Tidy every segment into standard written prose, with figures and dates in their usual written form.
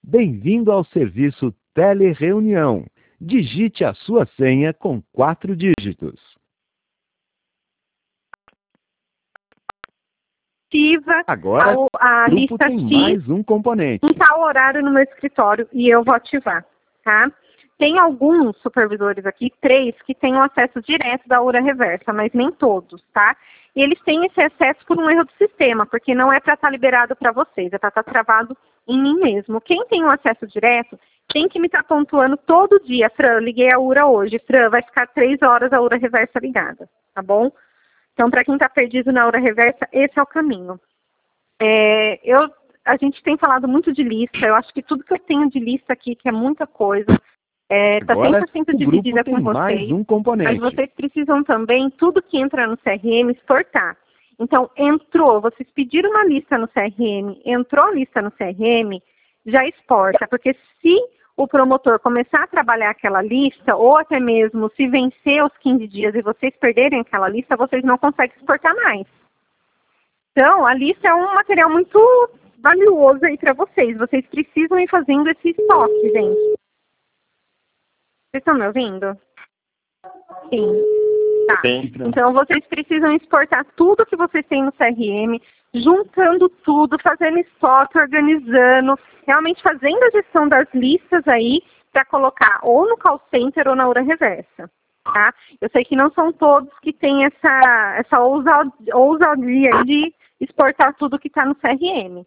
Bem-vindo ao serviço Telereunião. Digite a sua senha com 4 dígitos. Agora, a o grupo lista tem X mais um componente. em tal horário no meu escritório e eu vou ativar, tá? Tem alguns supervisores aqui, 3, que têm o acesso direto da URA reversa, mas nem todos, tá? E eles têm esse acesso por um erro do sistema, porque não é para estar liberado para vocês, é para estar travado em mim mesmo. Quem tem o acesso direto tem que me estar pontuando todo dia. Fran, liguei a URA hoje. Fran, vai ficar 3 horas a URA reversa ligada, tá bom? Então, para quem está perdido na URA reversa, esse é o caminho. A gente tem falado muito de lista, eu acho que tudo que eu tenho de lista aqui, que é muita coisa, está Agora, 100% o dividida grupo tem com mais vocês, um componente. mas vocês precisam também, tudo que entra no CRM, exportar. Então, entrou, vocês pediram uma lista no CRM, entrou a lista no CRM, já exporta, porque se o promotor começar a trabalhar aquela lista, ou até mesmo se vencer os 15 dias e vocês perderem aquela lista, vocês não conseguem exportar mais. Então, a lista é um material muito valioso aí para vocês. Vocês precisam ir fazendo esse estoque, gente. Vocês estão me ouvindo? Sim. Tá. Sim. Então, vocês precisam exportar tudo que vocês têm no CRM, juntando tudo, fazendo estoque, organizando, realmente fazendo a gestão das listas aí para colocar ou no call center ou na URA reversa. Tá? Eu sei que não são todos que têm essa ousadia aí de exportar tudo que está no CRM.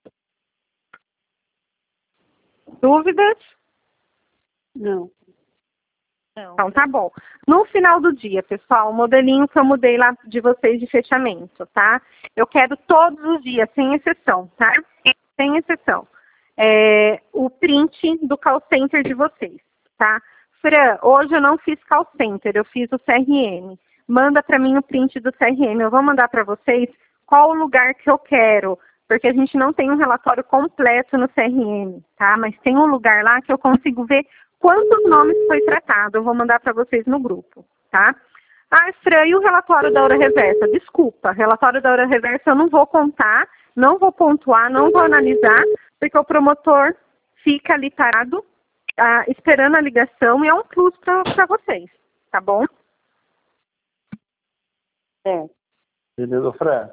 Dúvidas? Não. Então, tá bom. No final do dia, pessoal, o modelinho que eu mudei lá de vocês de fechamento, tá? Eu quero todos os dias, sem exceção, tá? Sem exceção. O print do call center de vocês, tá? Fran, hoje eu não fiz call center, eu fiz o CRM. Manda para mim o print do CRM. Eu vou mandar para vocês qual o lugar que eu quero, porque a gente não tem um relatório completo no CRM, tá? Mas tem um lugar lá que eu consigo ver quantos nomes foi tratado. Eu vou mandar para vocês no grupo, tá? Fran, e o relatório da hora reversa? Desculpa, relatório da hora reversa eu não vou contar, não vou pontuar, não vou analisar, porque o promotor fica ali parado, esperando a ligação e é um plus para vocês, tá bom? Beleza, Fran.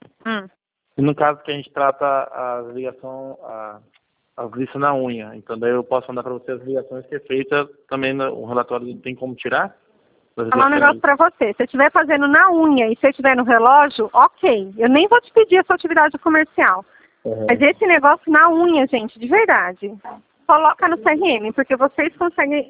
E no caso que a gente trata as listas na unha, então daí eu posso mandar para você as ligações que é feita também o relatório tem como tirar? Vou falar um negócio para você. Se você estiver fazendo na unha e se estiver no relógio, ok. Eu nem vou te pedir a sua atividade comercial. Mas esse negócio na unha, gente, de verdade, coloca no CRM, porque vocês conseguem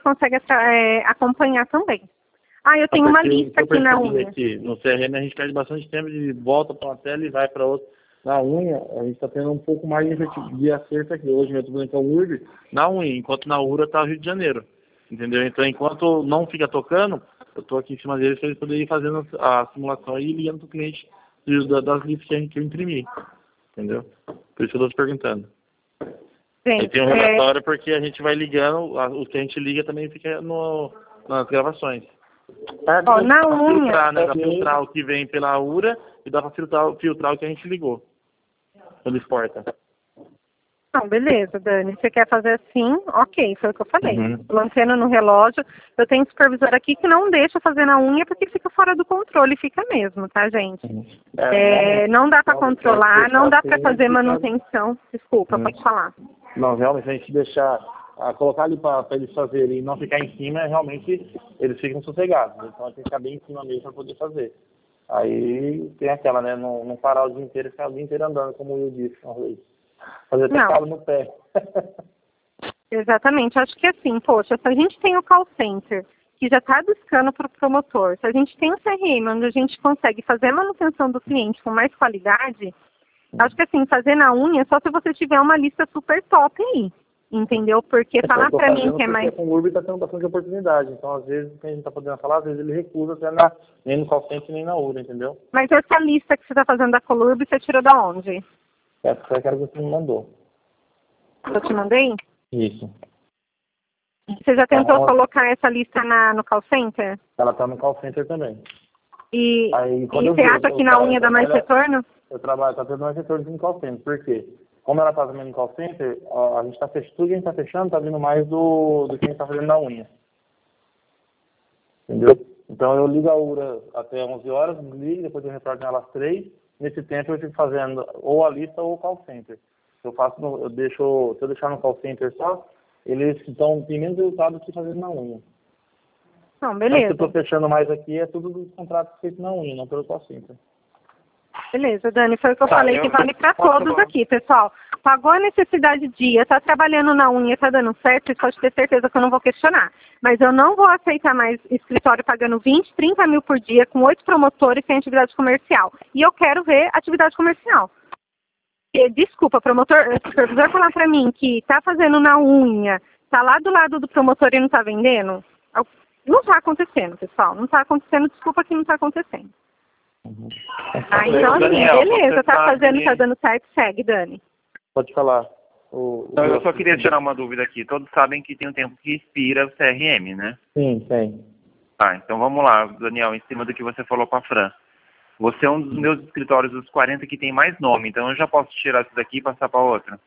acompanhar também. Eu tenho uma lista aqui na unha. No CRM a gente perde bastante tempo de volta para uma tela e vai para outra. Na unha, a gente está tendo um pouco mais de acerto aqui. Hoje eu estou fazendo com a URB na unha, enquanto na URA está o Rio de Janeiro. Entendeu? Então, enquanto não fica tocando, eu estou aqui em cima deles para eles poderem ir fazendo a simulação e ligando para o cliente das listas que eu imprimi. Entendeu? Por isso que eu estou te perguntando. Gente, aí tem um relatório porque a gente vai ligando, o que a gente liga também fica nas gravações. Na unha. Filtrar, né? Dá para filtrar o que vem pela URA e dá para filtrar o que a gente ligou. Quando exporta. Não, beleza, Dani. Você quer fazer assim? Ok, foi o que eu falei. Mantendo no relógio. Eu tenho um supervisor aqui que não deixa fazer na unha porque fica fora do controle. Fica mesmo, tá, gente? Não dá para controlar, não dá para fazer manutenção. Desculpa, pode falar. Não, realmente, se a gente deixar, colocar ali para eles fazerem e não ficar em cima, realmente eles ficam sossegados. Então tem que ficar bem em cima mesmo para poder fazer. Aí tem aquela, né? Não parar o dia inteiro e ficar o dia inteiro andando, como eu disse uma vez. Fazer até calo no pé. Exatamente. Acho que assim, poxa, se a gente tem o call center, que já está buscando para o promotor, se a gente tem o CRM, onde a gente consegue fazer a manutenção do cliente com mais qualidade, acho que assim, fazer na unha, só se você tiver uma lista super top aí. Entendeu? Porque falar para mim que é mais... Com o Urb está tendo bastante oportunidade. Então, às vezes, o que a gente está podendo falar, às vezes ele recusa nem no call center, nem na URA, entendeu? Mas essa lista que você está fazendo da Colurb, você tirou da onde? Essa foi aquela que você me mandou. Eu te mandei? Isso. Você já tentou colocar essa lista no call center? Ela está no call center também. E você acha que na unha dá mais retorno? Eu trabalho, está tendo mais retorno no call center. Por quê? como ela está também no call center, a gente está fechando, tudo que a gente está fechando está vindo mais do que a gente está fazendo na unha. Entendeu? Então eu ligo a URA até 11 horas, desligo, depois eu retorno ela às 3. Nesse tempo eu fico fazendo ou a lista ou o call center. Se eu deixar no call center só, eles têm menos resultado do que fazendo na unha. Não, beleza. Então, se eu estou fechando mais aqui, é tudo dos contratos feitos na unha, não pelo call center. Beleza, Dani, foi o que eu falei que vale para todos aqui, pessoal. Pagou a necessidade dia, tá trabalhando na unha, tá dando certo, você pode ter certeza que eu não vou questionar. Mas eu não vou aceitar mais escritório pagando 20, 30 mil por dia, com 8 promotores sem atividade comercial. E eu quero ver atividade comercial. Desculpa, o supervisor falar para mim que tá fazendo na unha, tá lá do lado do promotor e não tá vendendo, não tá acontecendo, pessoal. Não tá acontecendo, desculpa que não tá acontecendo. Então, assim, Daniel, beleza, tá fazendo, tá dando certo, segue, Dani. Pode falar. Então, eu só queria tirar uma dúvida aqui. Todos sabem que tem um tempo que expira o CRM, né? Sim, tem. Tá, então vamos lá, Daniel, em cima do que você falou com a Fran. Você é um dos meus escritórios dos 40 que tem mais nome, então eu já posso tirar isso daqui e passar para outra.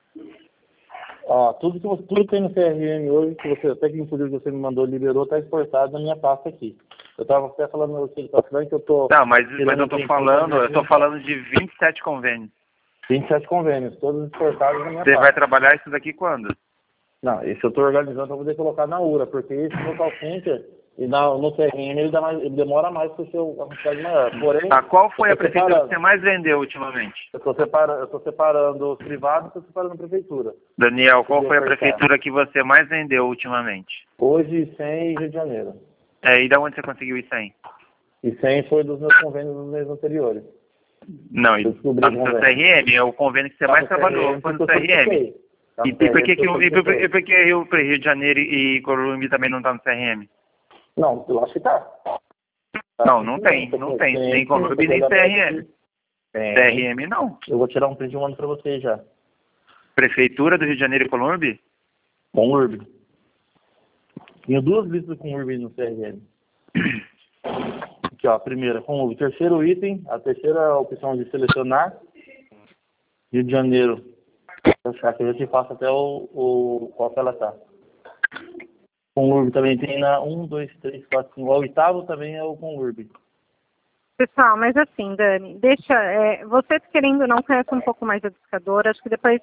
Tudo que tem no CRM hoje, que você, até que no pedido que você me mandou, liberou, está exportado na minha pasta aqui. Eu estava até falando que eu tô... Tá, mas eu tô falando de 27 convênios. 27 convênios, todos exportados na minha Você pasta. vai trabalhar isso daqui quando? Não, esse eu estou organizando para poder colocar na URA, porque esse no call center e no CRM ele demora mais para ser uma quantidade maior. Porém, qual foi a prefeitura que você mais vendeu ultimamente? Eu estou separando os privados e estou separando a prefeitura. Daniel, qual foi a prefeitura que você mais vendeu ultimamente? Hoje, 100 e Rio de Janeiro. E da onde você conseguiu isso aí? E 100 foi dos meus convênios dos meses anteriores. Não, e tá no seu CRM, é o convênio que você mais trabalhou, foi no CRM. E por que Rio de Janeiro e Corumbi também não tá no CRM? Não, eu acho que tá. Não tem. Nem Corumbi, nem CRM. CRM não. Eu vou tirar um print e mando pra você já. Prefeitura do Rio de Janeiro e Colombo? Colombo. Tinha 2 listas com Colombo no CRM. Aqui, ó, a primeira, Colombo. Terceiro item, a terceira opção de selecionar. Rio de Janeiro. Vou achar que eu já te faço até qual que ela tá. Colombo também tem na 1, 2, 3, 4, 5. O oitavo também é o Colombo. Pessoal, mas assim, Dani, você querendo ou não conhece um pouco mais a discadora, acho que depois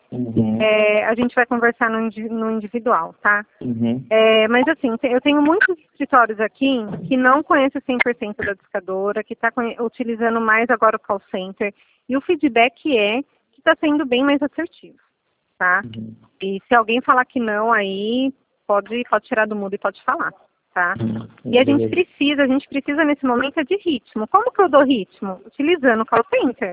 a gente vai conversar no individual, tá? Mas assim, eu tenho muitos escritórios aqui que não conhecem 100% da discadora, que está utilizando mais agora o call center, e o feedback é que está sendo bem mais assertivo, tá? E se alguém falar que não, aí pode tirar do mudo e pode falar. Tá? E a gente precisa nesse momento de ritmo. Como que eu dou ritmo? Utilizando o call center.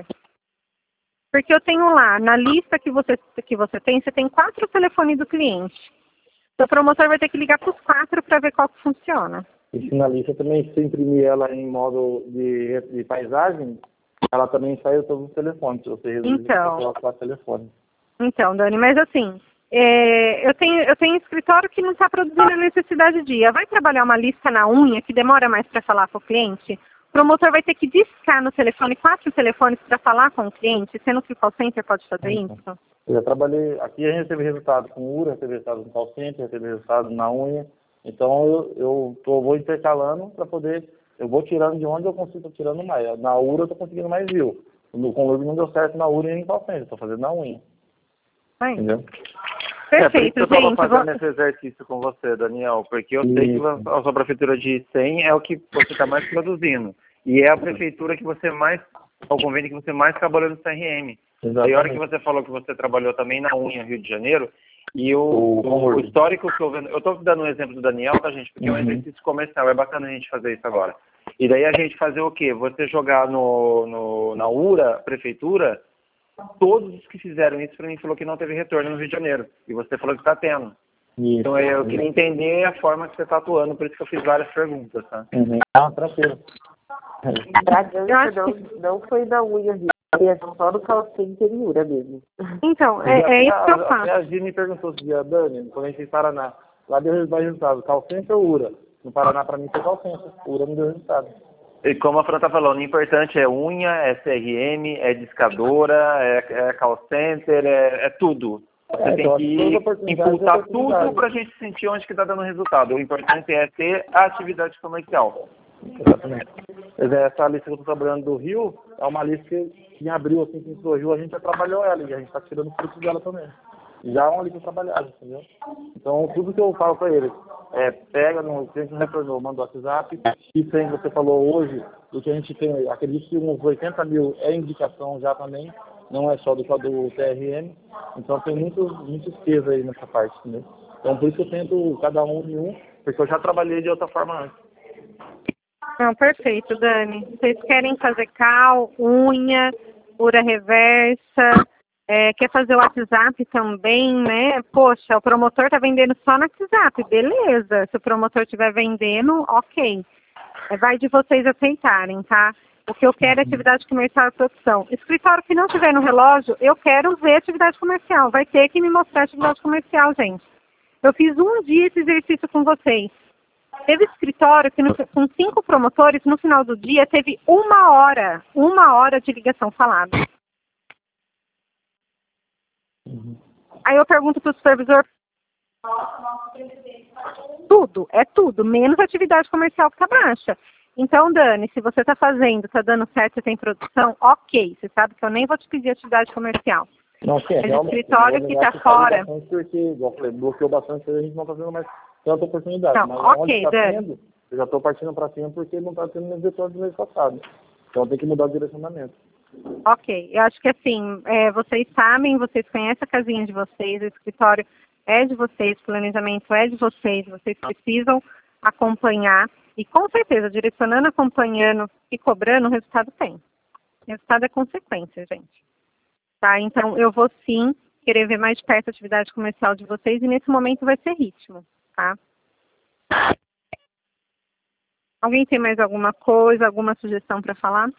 Porque eu tenho lá, na lista que você tem, você tem 4 telefones do cliente. O promotor vai ter que ligar para os 4 para ver qual que funciona. E se na lista também, se imprimir ela em modo de paisagem, ela também sai todos os telefones. Se você colocar telefones. Então, Dani, mas assim... eu tenho escritório que não está produzindo a necessidade dia. Vai trabalhar uma lista na unha que demora mais para falar com o cliente? O promotor vai ter que discar no telefone 4 telefones para falar com o cliente, sendo que o call center pode fazer isso? Eu já trabalhei, aqui a gente teve resultado com URA, teve resultado com call center, teve resultado na unha. Então vou intercalando para poder, eu vou tirando de onde eu consigo, tirando mais. Na URA eu estou conseguindo mais view. No Conlurb não deu certo na URA e nem call center, estou fazendo na unha. Entendeu? Perfeito, eu estava fazendo esse exercício com você, Daniel, porque eu sei que a sua prefeitura de 100 é o que você está mais produzindo. E é a prefeitura que você mais, o convênio que você mais trabalhou no CRM. Exatamente. E a hora que você falou que você trabalhou também na unha Rio de Janeiro, e o histórico que eu estou dando um exemplo do Daniel, tá, gente? Porque é um exercício comercial, é bacana a gente fazer isso agora. E daí a gente fazer o quê? Você jogar na URA, prefeitura, todos os que fizeram isso para mim falou que não teve retorno no Rio de Janeiro. E você falou que está tendo. Isso. Então eu queria entender a forma que você está atuando, por isso que eu fiz várias perguntas, tá? Tranquilo. Não foi da unha, é só do call center e URA mesmo. Então, é isso que eu faço. A Gini me perguntou se a Dani, quando a gente fez Paraná, lá deu resultado, call center ou URA? No Paraná, para mim, foi call center. URA não deu resultado. E como a Fran tá falando, o importante é unha, é CRM, é discadora, é call center, é tudo. Você tem que impulsar tudo para a gente sentir onde que está dando resultado. O importante é ter a atividade comercial. Exatamente. Essa lista que eu estou trabalhando do Rio é uma lista que em abril, assim que surgiu, a gente já trabalhou ela e a gente está tirando frutos dela também. Já é uma lista trabalhada, entendeu? Então, tudo que eu falo para eles pega no cliente retornou, manda o WhatsApp, e sem você falou hoje, do que a gente tem, acredito que uns 80 mil é indicação já também, não é só do TRM, então tem muito peso aí nessa parte, entendeu? Então, por isso que eu tento cada um em um, porque eu já trabalhei de outra forma antes. Não, perfeito, Dani. Vocês querem fazer cal, unha, cura reversa, quer fazer o WhatsApp também, né? Poxa, o promotor está vendendo só no WhatsApp, beleza. Se o promotor estiver vendendo, ok. Vai de vocês aceitarem, tá? O que eu quero é atividade comercial e produção. Escritório que não tiver no relógio, eu quero ver atividade comercial. Vai ter que me mostrar atividade comercial, gente. Eu fiz um dia esse exercício com vocês. Teve escritório que com 5 promotores, no final do dia, teve 1 hora de ligação falada. Aí eu pergunto para o supervisor, tudo, menos atividade comercial que está baixa. Então, Dani, se você está fazendo, está dando certo, você tem produção, ok, você sabe que eu nem vou te pedir atividade comercial. Não, sim, mas o escritório que está fora... Porque, igual eu falei, bloqueou bastante, a gente não está tendo mais tanta oportunidade. Não, mas ok, onde está Dani. tendo, eu já estou partindo para cima porque não está tendo meus vetores do mês passado. Então tem que mudar o direcionamento. Ok, eu acho que assim, vocês sabem, vocês conhecem a casinha de vocês, o escritório é de vocês, o planejamento é de vocês precisam acompanhar e com certeza, direcionando, acompanhando e cobrando, o resultado tem. O resultado é consequência, gente. Tá? Então, eu vou sim querer ver mais de perto a atividade comercial de vocês e nesse momento vai ser ritmo, tá? Alguém tem mais alguma coisa, alguma sugestão para falar?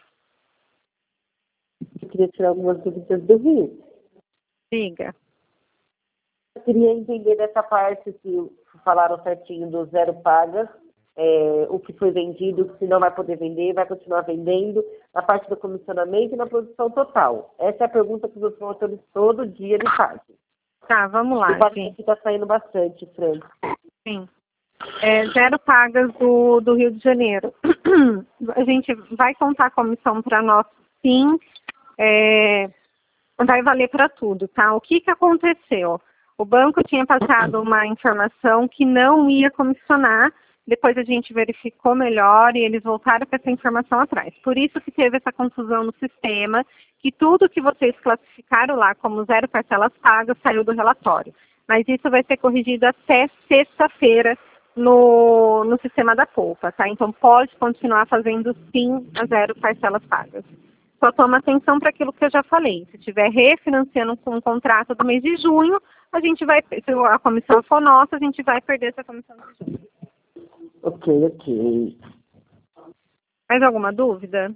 Eu queria tirar algumas dúvidas do Rio. Diga. Eu queria entender dessa parte que falaram certinho do zero pagas, o que foi vendido, se não vai poder vender, vai continuar vendendo, na parte do comissionamento e na produção total. Essa é a pergunta que os promotores todo dia me fazem. Tá, vamos lá, gente. Que está saindo bastante, Fran. Sim. Zero pagas do Rio de Janeiro. A gente vai contar a comissão para nós, sim. Vai valer para tudo, tá? O que aconteceu? O banco tinha passado uma informação que não ia comissionar, depois a gente verificou melhor e eles voltaram com essa informação atrás. Por isso que teve essa confusão no sistema, que tudo que vocês classificaram lá como zero parcelas pagas saiu do relatório. Mas isso vai ser corrigido até sexta-feira no sistema da Poupa, tá? Então pode continuar fazendo sim a zero parcelas pagas. Só toma atenção para aquilo que eu já falei. Se estiver refinanciando com um contrato do mês de junho, a gente vai, se a comissão for nossa, a gente vai perder essa comissão de junho. Ok. Mais alguma dúvida?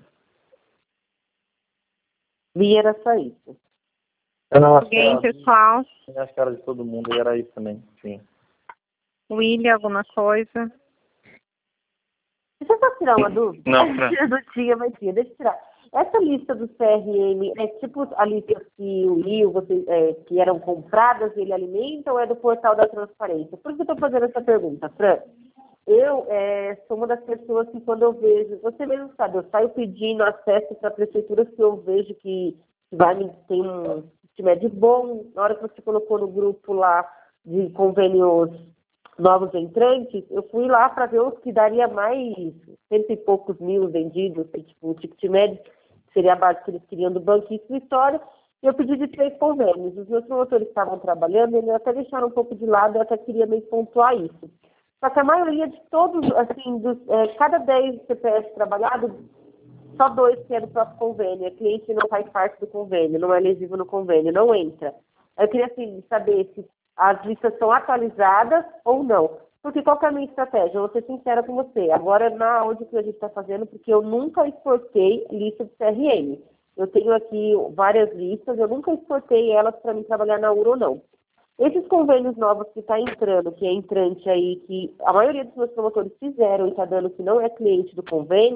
E era só isso. Alguém, pessoal? Acho que era de todo mundo e era isso também, sim. William, alguma coisa? Deixa eu só tirar uma dúvida. Não, Fran. Não tinha, mas tinha. Deixa eu tirar. Essa lista do CRM é tipo a lista que o Rio, que eram compradas, ele alimenta, ou é do portal da transparência? Por que eu estou fazendo essa pergunta, Fran? Eu sou uma das pessoas que quando eu vejo, você mesmo sabe, eu saio pedindo acesso para prefeituras que eu vejo que tem um CIMED bom. Na hora que você colocou no grupo lá de convênios novos entrantes, eu fui lá para ver os que daria mais 100 e poucos mil vendidos, tipo o ticket médio, que seria a base que eles queriam do banco e escritório, e eu pedi de 3 convênios. Os meus promotores estavam trabalhando, eles até deixaram um pouco de lado, eu até queria meio pontuar isso. Só que a maioria de todos, assim, cada 10 CPF trabalhados, só 2 que é do próprio convênio. O cliente não faz parte do convênio, não é elegível no convênio, não entra. Eu queria, assim, saber se as listas são atualizadas ou não. Porque qual que é a minha estratégia? Eu vou ser sincera com você. Agora, na onde que a gente está fazendo, porque eu nunca exportei lista de CRM. Eu tenho aqui várias listas, eu nunca exportei elas para mim trabalhar na URO ou não. Esses convênios novos que está entrando, que é entrante aí, que a maioria dos meus promotores fizeram e está dando que não é cliente do convênio,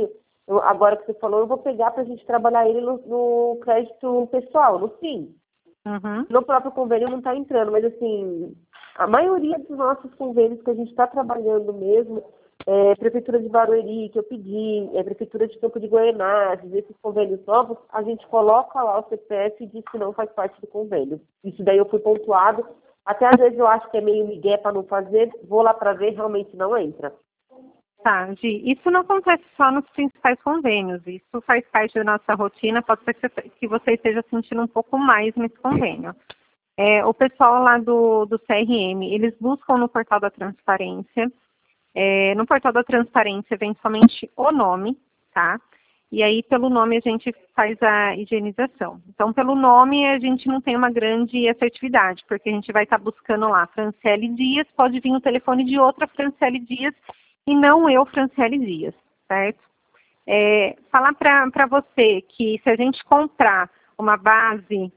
Agora que você falou, eu vou pegar para a gente trabalhar ele no crédito pessoal, no fim. Uhum. No próprio convênio não está entrando, mas assim, a maioria dos nossos convênios que a gente está trabalhando mesmo, Prefeitura de Barueri, que eu pedi, Prefeitura de Campo de Goianazes, esses convênios novos, a gente coloca lá o CPF e diz que não faz parte do convênio. Isso daí eu fui pontuado. Até às vezes eu acho que é meio migué para não fazer, vou lá para ver, realmente não entra. Tá, Gi, isso não acontece só nos principais convênios, isso faz parte da nossa rotina, pode ser que você esteja sentindo um pouco mais nesse convênio. O pessoal lá do CRM, eles buscam no portal da transparência, no portal da transparência vem somente o nome, tá? E aí pelo nome a gente faz a higienização. Então pelo nome a gente não tem uma grande assertividade, porque a gente vai estar buscando lá Franciele Dias, pode vir o telefone de outra Franciele Dias, e não eu, Franciele Dias, certo? Falar para você que se a gente comprar uma base,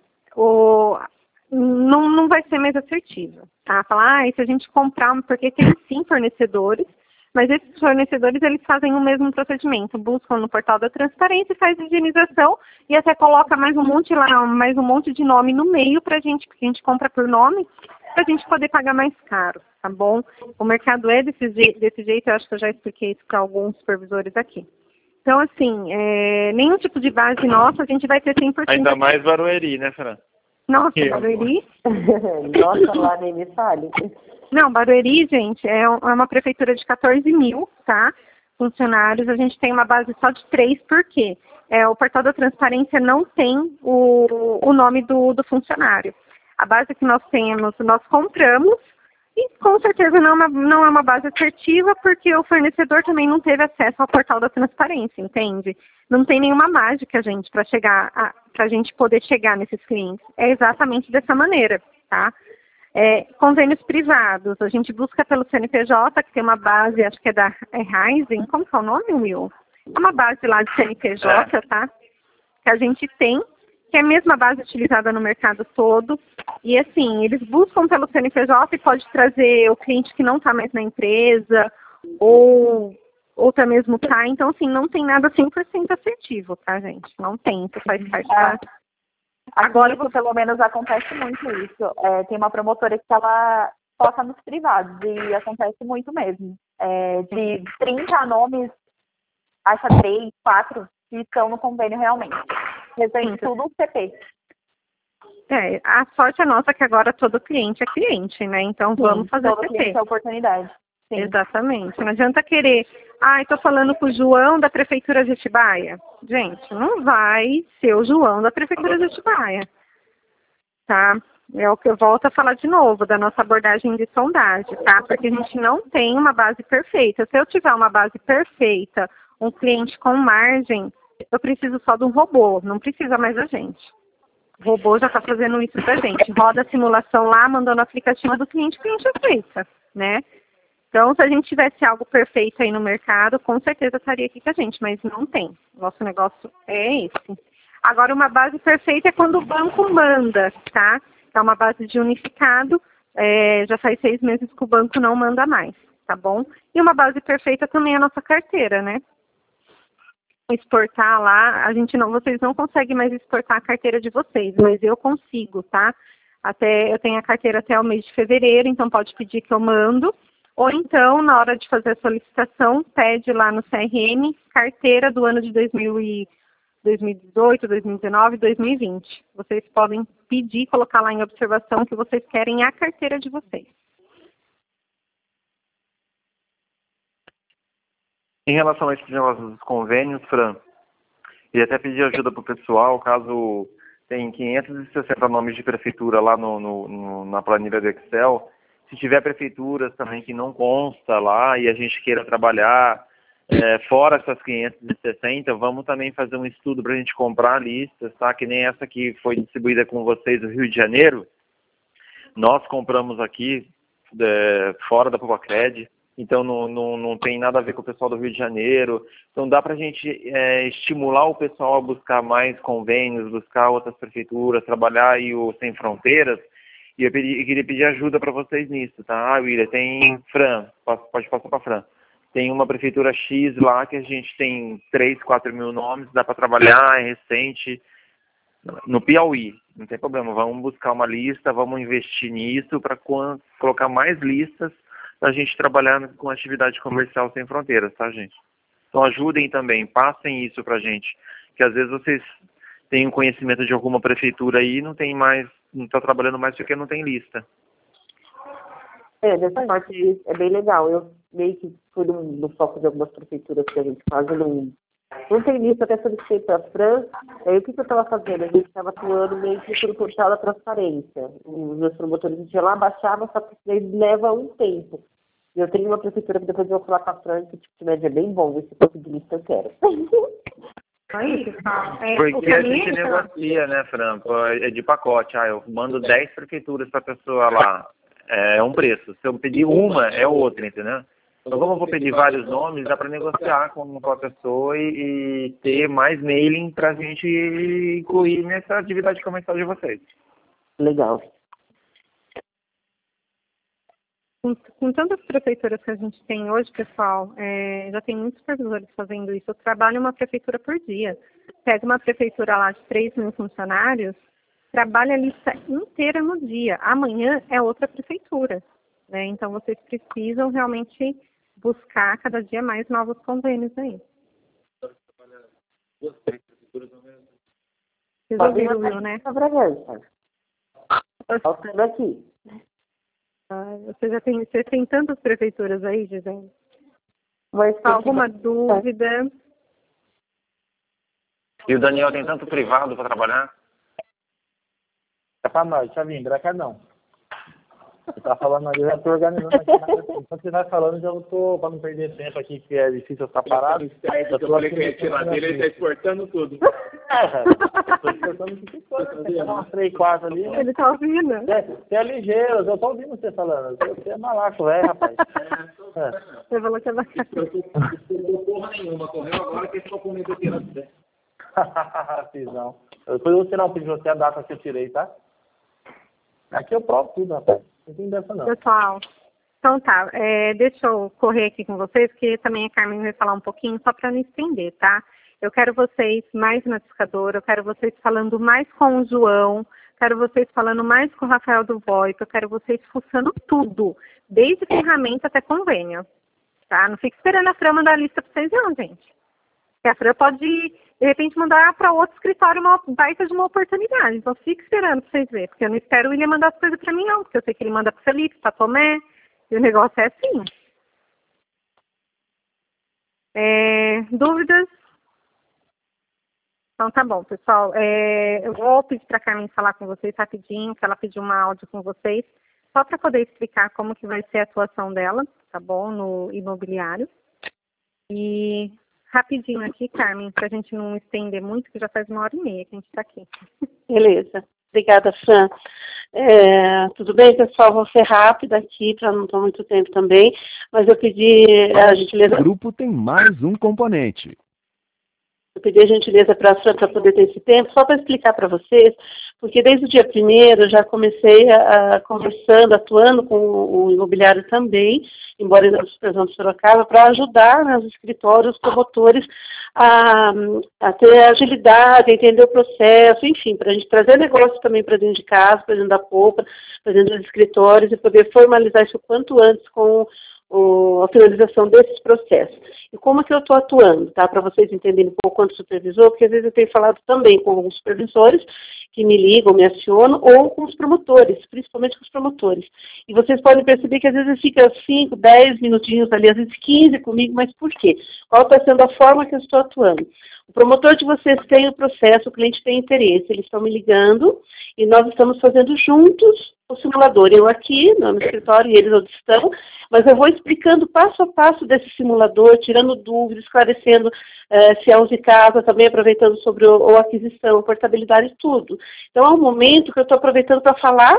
não vai ser mais assertiva, tá? Falar, se a gente comprar, porque tem sim fornecedores, mas esses fornecedores, eles fazem o mesmo procedimento, buscam no portal da transparência, faz higienização e até coloca mais um monte lá, mais um monte de nome no meio pra gente, que a gente compra por nome, para a gente poder pagar mais caro, tá bom? O mercado é desse jeito, eu acho que eu já expliquei isso para alguns supervisores aqui. Então, assim, nenhum tipo de base nossa, a gente vai ter 100%. Ainda mais Barueri, né, Fran? Nossa, Barueri? Nossa, lá nem me fale. Não, Barueri, gente, é uma prefeitura de 14 mil, tá? Funcionários, a gente tem uma base só de 3, por quê? O portal da transparência não tem o nome do funcionário. A base que nós temos, nós compramos, e com certeza não é uma base assertiva, porque o fornecedor também não teve acesso ao portal da transparência, entende? Não tem nenhuma mágica, gente, para a gente poder chegar nesses clientes. É exatamente dessa maneira, tá? Convênios privados, a gente busca pelo CNPJ, que tem uma base, acho que é da Rising, como que é o nome, Will? É uma base lá de CNPJ, tá? Que a gente tem, que é a mesma base utilizada no mercado todo. E assim, eles buscam pelo CNPJ e pode trazer o cliente que não está mais na empresa, ou até mesmo tá. Então, assim, não tem nada 100% assertivo, tá, gente? Não tem, isso faz parte da... Agora, pelo menos, acontece muito isso. Tem uma promotora que ela foca nos privados e acontece muito mesmo. De 30 nomes, acha 3, 4 que estão no convênio realmente. Representa tudo o CP. A sorte é nossa que agora todo cliente é cliente, né? Então, sim, vamos fazer todo CP. cliente é oportunidade. Sim. Exatamente. Não adianta querer, estou falando com o João da Prefeitura de Atibaia. Gente, não vai ser o João da Prefeitura de Atibaia. Tá? É o que eu volto a falar de novo, da nossa abordagem de sondagem, tá? Porque a gente não tem uma base perfeita. Se eu tiver uma base perfeita, um cliente com margem, eu preciso só de um robô, não precisa mais da gente. O robô já está fazendo isso pra gente. Roda a simulação lá, mandando o aplicativo do cliente, o cliente aceita, né? Então, se a gente tivesse algo perfeito aí no mercado, com certeza estaria aqui com a gente, mas não tem. Nosso negócio é esse. Agora, uma base perfeita é quando o banco manda, tá? É uma base de unificado, já faz 6 meses que o banco não manda mais, tá bom? E uma base perfeita também é a nossa carteira, né? Exportar lá, vocês não conseguem mais exportar a carteira de vocês, mas eu consigo, tá? Eu tenho a carteira até o mês de fevereiro, então pode pedir que eu mando. Ou então, na hora de fazer a solicitação, pede lá no CRM, carteira do ano de 2018, 2019, 2020. Vocês podem pedir, colocar lá em observação que vocês querem a carteira de vocês. Em relação a esses negócios dos convênios, Fran, e até pedir ajuda para o pessoal, caso tem 560 nomes de prefeitura lá na planilha do Excel, se tiver prefeituras também que não consta lá e a gente queira trabalhar fora essas 560, vamos também fazer um estudo para a gente comprar listas, tá? Que nem essa que foi distribuída com vocês do Rio de Janeiro. Nós compramos aqui fora da Pupacred, então não tem nada a ver com o pessoal do Rio de Janeiro. Então dá para a gente estimular o pessoal a buscar mais convênios, buscar outras prefeituras, trabalhar aí o Sem Fronteiras. E eu queria pedir ajuda para vocês nisso, tá? William, tem Fran, pode passar para Fran. tem uma prefeitura X lá que a gente tem 3, 4 mil nomes, dá para trabalhar, é recente, no Piauí, não tem problema, vamos buscar uma lista, vamos investir nisso para colocar mais listas para a gente trabalhar com atividade comercial sem fronteiras, tá, gente? Então ajudem também, passem isso para a gente, que às vezes vocês têm um conhecimento de alguma prefeitura aí e não está trabalhando mais porque não tem lista. Dessa parte é bem legal. Eu meio que fui no foco de algumas prefeituras que a gente quase não tem lista, até solicitei para a Fran. Aí o que eu estava fazendo? A gente estava atuando meio que pelo portal da transparência. Os meus promotores a gente ia lá, baixava, só que isso aí leva um tempo. E eu tenho uma prefeitura que depois eu vou falar com a Fran, que o tipo de média é bem bom, esse tipo de lista eu quero. Porque a gente negocia, né, Fran? É de pacote. Eu mando 10 prefeituras para a pessoa lá. É um preço. Se eu pedir uma, é outra, entendeu? Então, como eu vou pedir vários nomes, dá para negociar com a pessoa e ter mais mailing para a gente incluir nessa atividade comercial de vocês. Legal. Com tantas prefeituras que a gente tem hoje, pessoal, já tem muitos supervisores fazendo isso. Eu trabalho uma prefeitura por dia. Pega uma prefeitura lá de 3 mil funcionários, trabalha a lista inteira no dia. Amanhã é outra prefeitura, né? Então, vocês precisam realmente buscar cada dia mais novos convênios aí. Vocês ouviram, né? Faltando aqui. Você tem tantas prefeituras aí, Gisele? Alguma dúvida? E o Daniel tem tanto privado para trabalhar? É pra nós, Chavinho, branca não. Você tá falando ali, eu já tô organizando aqui. Enquanto você vai falando, já tô, pra não perder tempo aqui, que é difícil eu ficar parado. Eu falei que eu ia tirar dele, ele tá exportando tudo. Tô exportando tudo. Tem umas 3, 4 ali. Ele tá ouvindo. Você é ligeiro, eu tô ouvindo você falando. Você é malaco, velho, rapaz. Você falou que é bacana. Eu não porra nenhuma, correu agora que esse documento aqui antes, né? Fiz não. Depois eu vou tirar um vídeo de você a data que eu tirei, tá? Aqui eu provo tudo, rapaz. Não tem dessa não. Pessoal, então tá. Deixa eu correr aqui com vocês, porque também a Carmen vai falar um pouquinho, só para não estender, tá? Eu quero vocês mais no notificador, eu quero vocês falando mais com o João, quero vocês falando mais com o Rafael do VoIP, eu quero vocês fuçando tudo, desde ferramenta até convênio, tá? Não fique esperando a Fran mandar a lista para vocês não, gente. Porque a Fran pode, de repente, mandar para outro escritório uma baita de uma oportunidade. Então, fique esperando para vocês verem. Porque eu não espero o William mandar as coisas para mim, não. Porque eu sei que ele manda para o Felipe, para Tomé. E o negócio é assim. Dúvidas? Então, tá bom, pessoal. Eu vou pedir para a Carmen falar com vocês rapidinho, que ela pediu uma áudio com vocês, só para poder explicar como que vai ser a atuação dela, tá bom, no imobiliário. E rapidinho aqui, Carmen, para a gente não estender muito, que já faz 1h30 que a gente está aqui. Beleza. Obrigada, Fran. Tudo bem, pessoal? Vou ser rápida aqui, para não tomar muito tempo também, mas eu pedi a gentileza... O grupo tem mais um componente. Eu pedi a gentileza para a Fran para poder ter esse tempo, só para explicar para vocês, porque desde o dia 1º eu já comecei conversando, atuando com o imobiliário também, embora ainda supervisão de Sorocaba, para ajudar, né, os escritórios, os promotores a ter agilidade, a entender o processo, enfim, para a gente trazer negócio também para dentro de casa, para dentro da polpa, para dentro dos escritórios e poder formalizar isso o quanto antes com a finalização desses processos. E como que eu estou atuando, tá? Para vocês entenderem um pouco quanto supervisor, porque às vezes eu tenho falado também com alguns supervisores que me ligam, me acionam, ou com os promotores, principalmente com os promotores. E vocês podem perceber que às vezes fica 5, 10 minutinhos ali, às vezes 15 comigo, mas por quê? Qual está sendo a forma que eu estou atuando? O promotor de vocês tem o processo, o cliente tem interesse, eles estão me ligando e nós estamos fazendo juntos o simulador. Eu aqui no escritório e eles onde estão, mas eu vou explicando passo a passo desse simulador, tirando dúvidas, esclarecendo se é uso de casa, também aproveitando sobre a aquisição, portabilidade e tudo. Então é um momento que eu estou aproveitando para falar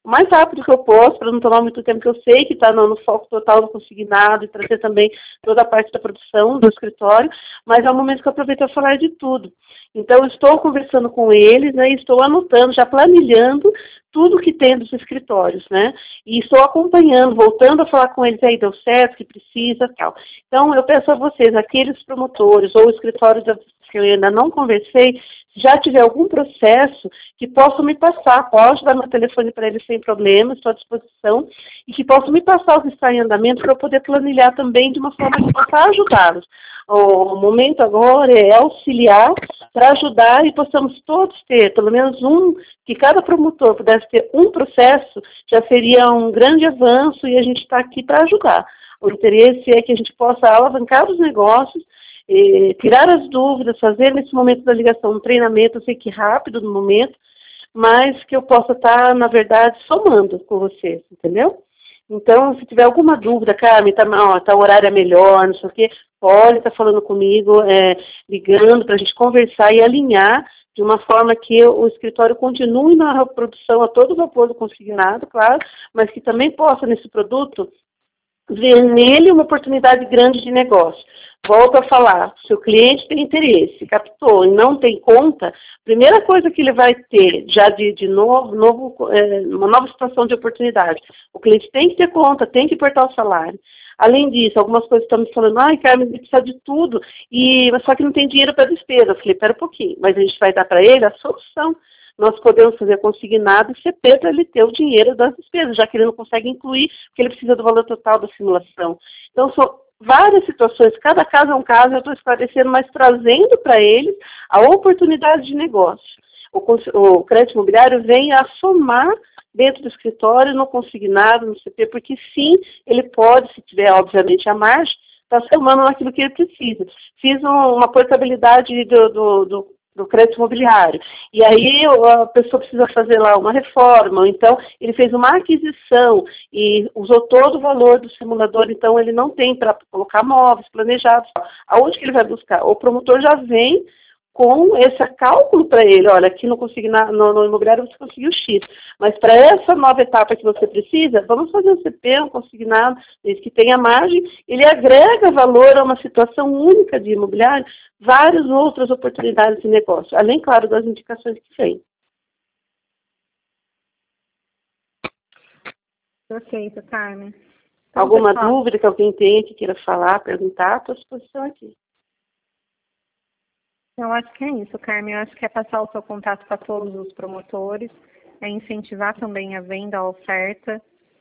o mais rápido que eu posso, para não tomar muito tempo, que eu sei que está no foco total do consignado e trazer também toda a parte da produção do escritório, mas é o momento que eu aproveito para falar de tudo. Então, eu estou conversando com eles, né, e estou anotando, já planilhando tudo que tem dos escritórios, né, e estou acompanhando, voltando a falar com eles, aí deu certo, que precisa, tal. Então, eu peço a vocês, aqueles promotores ou escritórios que eu ainda não conversei, se já tiver algum processo, que possam me passar, pode dar meu telefone para eles sem problema, estou à disposição, e que possam me passar o que está em andamento para eu poder planilhar também de uma forma que possa ajudá-los. O momento agora é auxiliar para ajudar e possamos todos ter, pelo menos que cada promotor pudesse ter um processo, já seria um grande avanço e a gente está aqui para ajudar. O interesse é que a gente possa alavancar os negócios, tirar as dúvidas, fazer nesse momento da ligação um treinamento, eu sei que rápido no momento, mas que eu possa estar, na verdade, somando com vocês, entendeu? Então, se tiver alguma dúvida, Carmen, tá o horário é melhor, não sei o quê, pode estar falando comigo, ligando para a gente conversar e alinhar de uma forma que o escritório continue na produção a todo vapor do consignado, claro, mas que também possa, nesse produto, ver nele uma oportunidade grande de negócio. Volto a falar, se o cliente tem interesse, captou e não tem conta, primeira coisa que ele vai ter, já de novo, uma nova situação de oportunidade. O cliente tem que ter conta, tem que portar o salário. Além disso, algumas coisas estão me falando, Carmen, ele precisa de tudo, só que não tem dinheiro para despesa. Eu falei, pera um pouquinho, mas a gente vai dar para ele a solução. Nós podemos fazer consignado e CP para ele ter o dinheiro das despesas, já que ele não consegue incluir, porque ele precisa do valor total da simulação. Então, são várias situações, cada caso é um caso, eu estou esclarecendo, mas trazendo para eles a oportunidade de negócio. O crédito imobiliário vem a somar dentro do escritório, no consignado, no CP, porque sim, ele pode, se tiver, obviamente, a margem, estar somando naquilo que ele precisa. Fiz uma portabilidade do crédito imobiliário. E aí a pessoa precisa fazer lá uma reforma, ou então ele fez uma aquisição e usou todo o valor do simulador, então ele não tem para colocar móveis planejados. Aonde que ele vai buscar? O promotor já vem com esse cálculo para ele, olha, aqui no imobiliário você conseguiu X, mas para essa nova etapa que você precisa, vamos fazer um CP, um consignado, desde que tenha margem, ele agrega valor a uma situação única de imobiliário, várias outras oportunidades de negócio, além, claro, das indicações que vem. Perfeito, Carmen. Então, alguma pessoal, dúvida que alguém tenha, que queira falar, perguntar, estou à disposição aqui. eu acho que é isso, Carmen. Eu acho que é passar o seu contato para todos os promotores, incentivar também a venda, a oferta.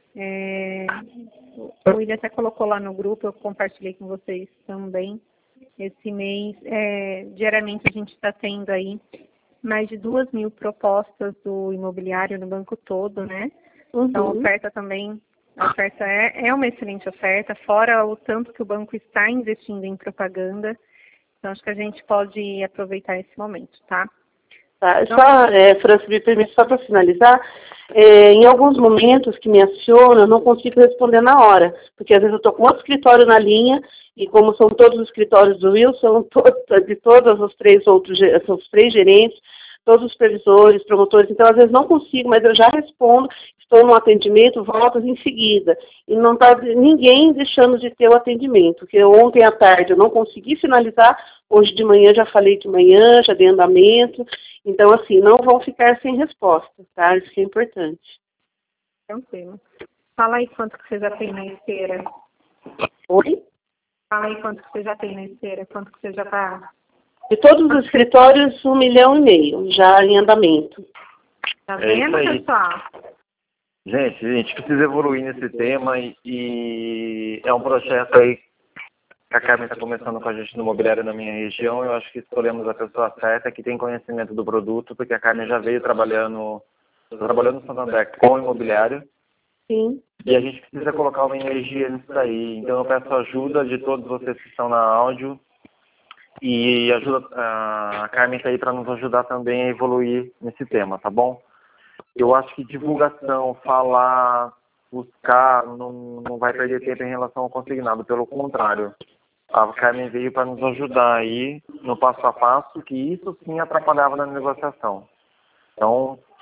O William até colocou lá no grupo, eu compartilhei com vocês também. Esse mês, diariamente a gente está tendo aí mais de 2.000 propostas do imobiliário no banco todo, né? Uhum. Então, a oferta também, é uma excelente oferta, fora o tanto que o banco está investindo em propaganda. Então, acho que a gente pode aproveitar esse momento, tá? Tá. Então, França, me permite só para finalizar, em alguns momentos que me acionam, eu não consigo responder na hora, porque às vezes eu estou com outro escritório na linha, e como são todos os escritórios do Wilson, de todos os três gerentes, todos os previsores, promotores, então às vezes não consigo, mas eu já respondo, estou no atendimento, volto em seguida. E não está ninguém deixando de ter o atendimento, porque ontem à tarde eu não consegui finalizar, hoje de manhã já falei de manhã, já dei andamento, então assim, não vão ficar sem resposta, tá? Isso que é importante. Tranquilo. Fala aí quanto que você já tem na esteira. Oi? Fala aí quanto que você já tem na esteira, quanto que você já está... De todos os escritórios, 1,5 milhão já em andamento. Tá vendo, pessoal? Gente, a gente precisa evoluir nesse tema e é um processo aí que a Carmen está começando com a gente no imobiliário na minha região. Eu acho que escolhemos a pessoa certa, que tem conhecimento do produto, porque a Carmen já veio trabalhando no Santander com o imobiliário. Sim. E a gente precisa colocar uma energia nisso daí. Então eu peço ajuda de todos vocês que estão na áudio. E a Carmen está aí para nos ajudar também a evoluir nesse tema, tá bom? Eu acho que divulgação, falar, buscar, não vai perder tempo em relação ao consignado, pelo contrário. A Carmen veio para nos ajudar aí no passo a passo, que isso sim atrapalhava na negociação. Então,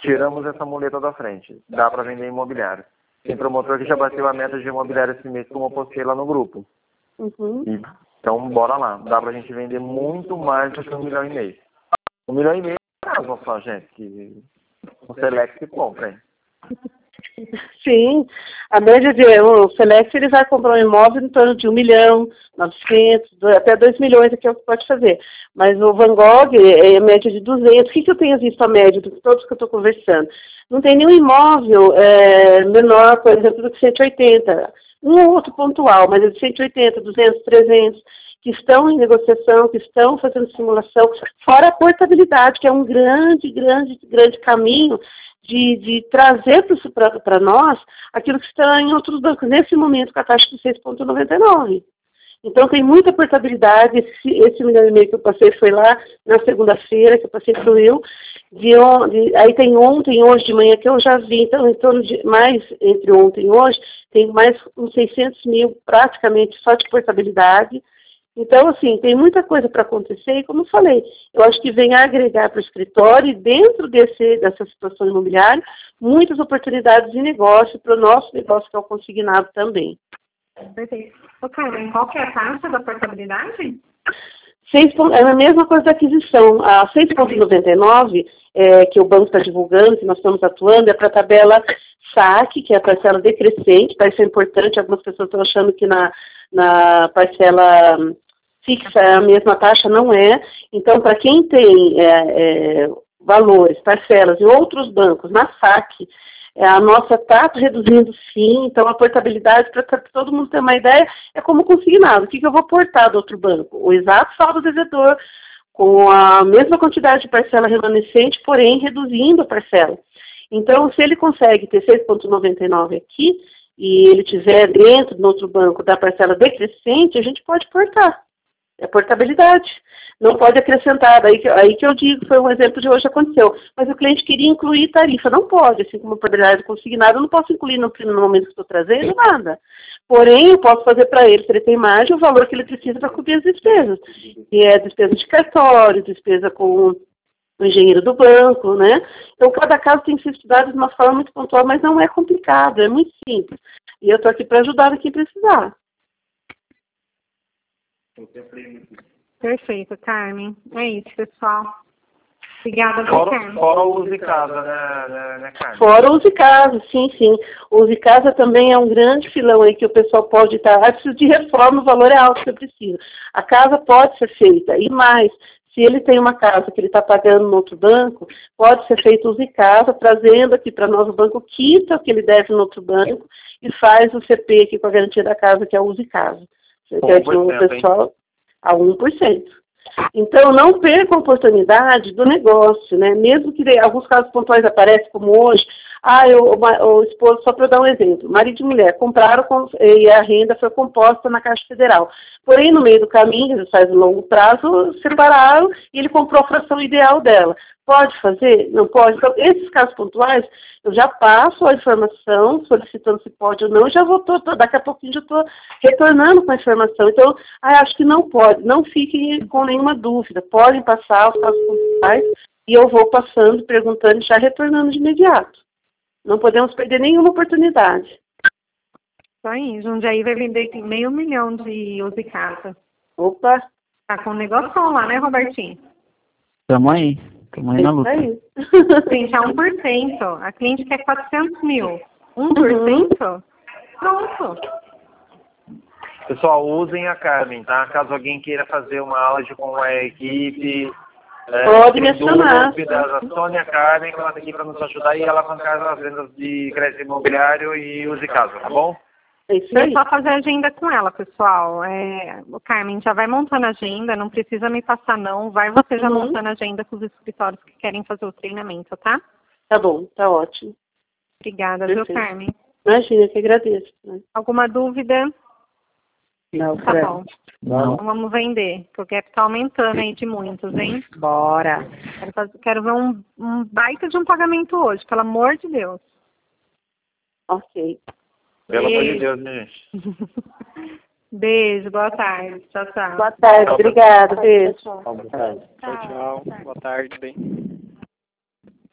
tiramos essa muleta da frente. Dá para vender imobiliário. Tem promotor que já bateu a meta de imobiliário esse mês, como eu postei lá no grupo. Então, bora lá. Dá pra gente vender muito mais do que 1,5 milhão. 1,5 milhão é uma só, gente, que o Select compra, hein? Sim, a média de o Select, ele vai comprar um imóvel em torno de 1 milhão, 900, até 2 milhões, que é o que pode fazer. Mas o Van Gogh é a média de 200. O que eu tenho visto a média de todos que eu estou conversando? Não tem nenhum imóvel menor, por exemplo, do que 180. Um ou outro pontual, mas é de 180, 200, 300, que estão em negociação, que estão fazendo simulação, fora a portabilidade, que é um grande caminho de trazer para nós aquilo que está em outros bancos, nesse momento, com a taxa de 6,99. Então, tem muita portabilidade. Esse 1,5 milhão que eu passei foi lá na segunda-feira, que eu passei para o Will. Aí tem ontem, hoje de manhã, que eu já vi. Então, em torno de mais, entre ontem e hoje, tem mais uns 600 mil, praticamente, só de portabilidade. Então, assim, tem muita coisa para acontecer. E, como eu falei, eu acho que vem agregar para o escritório e dentro dessa situação imobiliária, muitas oportunidades de negócio para o nosso negócio, que é o consignado também. Perfeito. Ô, Carmen, qual que é a taxa da portabilidade? É a mesma coisa da aquisição. A 6,99, que o banco está divulgando, que nós estamos atuando, é para a tabela SAC, que é a parcela decrescente, tá? Isso é importante. Algumas pessoas estão achando que na parcela fixa é a mesma taxa, não é. Então, para quem tem valores, parcelas em outros bancos, na SAC, a nossa está reduzindo sim. Então, a portabilidade, para todo mundo ter uma ideia, é como consignado. O que eu vou portar do outro banco? O exato saldo devedor, com a mesma quantidade de parcela remanescente, porém reduzindo a parcela. Então, se ele consegue ter 6,99 aqui, e ele tiver dentro do outro banco da parcela decrescente, a gente pode portar. É portabilidade. Não pode acrescentar. Aí que eu digo, foi um exemplo de hoje aconteceu. Mas o cliente queria incluir tarifa. Não pode, assim como a portabilidade consignada, eu não posso incluir no momento que estou trazendo nada. Porém, eu posso fazer para ele, se ele tem margem, o valor que ele precisa para cobrir as despesas. E é despesa de cartório, despesa com o engenheiro do banco, né? Então, cada caso tem que ser estudado de uma forma muito pontual, mas não é complicado, é muito simples. E eu estou aqui para ajudar quem precisar. Perfeito, Carmen. É isso, pessoal. Obrigada, Carmen. Fora o uso de casa, né, Carmen? Fora o uso de casa, sim. O uso de casa também é um grande filão aí que o pessoal pode estar. Preciso de reforma, o valor é alto que eu preciso. A casa pode ser feita, e mais. Se ele tem uma casa que ele está pagando no outro banco, pode ser feito uso de casa, trazendo aqui para nós o banco, quita o que ele deve no outro banco e faz o CP aqui com a garantia da casa, que é o uso de casa. Você quer que o pessoal a 1%. Então, não perca a oportunidade do negócio, né? Mesmo que alguns casos pontuais aparecem, como hoje, o esposo, só para dar um exemplo, marido e mulher compraram e a renda foi composta na Caixa Federal. Porém, no meio do caminho, eles fazem longo prazo, separaram e ele comprou a fração ideal dela. Pode fazer? Não pode? Então, esses casos pontuais, eu já passo a informação, solicitando se pode ou não, já vou, daqui a pouquinho já estou retornando com a informação. Então, acho que não pode, não fiquem com nenhuma dúvida, podem passar os casos pontuais e eu vou passando, perguntando e já retornando de imediato. Não podemos perder nenhuma oportunidade. Isso aí, Jundiaí vai vender 500 mil de uso de casa. Opa! Tá com um negócio lá, né, Robertinho? Tamo aí na luta. Gente, é 1%. A cliente quer 400 mil. 1%? Pronto. Pessoal, usem a Carmen, tá? Caso alguém queira fazer uma aula com a equipe, pode me chamar. A Sônia Carmen, que ela está aqui para nos ajudar e alavancar as vendas de crédito imobiliário e uso de casa, tá bom? É só fazer agenda com ela, pessoal. O Carmen já vai montando a agenda, não precisa me passar não, vai você já montando a agenda com os escritórios que querem fazer o treinamento, tá? Tá bom, tá ótimo. Obrigada, viu, Carmen? Imagina, que agradeço. Né? Alguma dúvida? Não, tá bom. Não. Então vamos vender, porque o gap tá aumentando aí de muitos, hein? Bora. Quero ver um baita de um pagamento hoje, pelo amor de Deus. Ok. Pelo amor de Deus, minha gente. Beijo, boa tarde. Tchau, tchau. Boa tarde, obrigada. Beijo. Tchau. Boa tarde. Boa tarde, bem.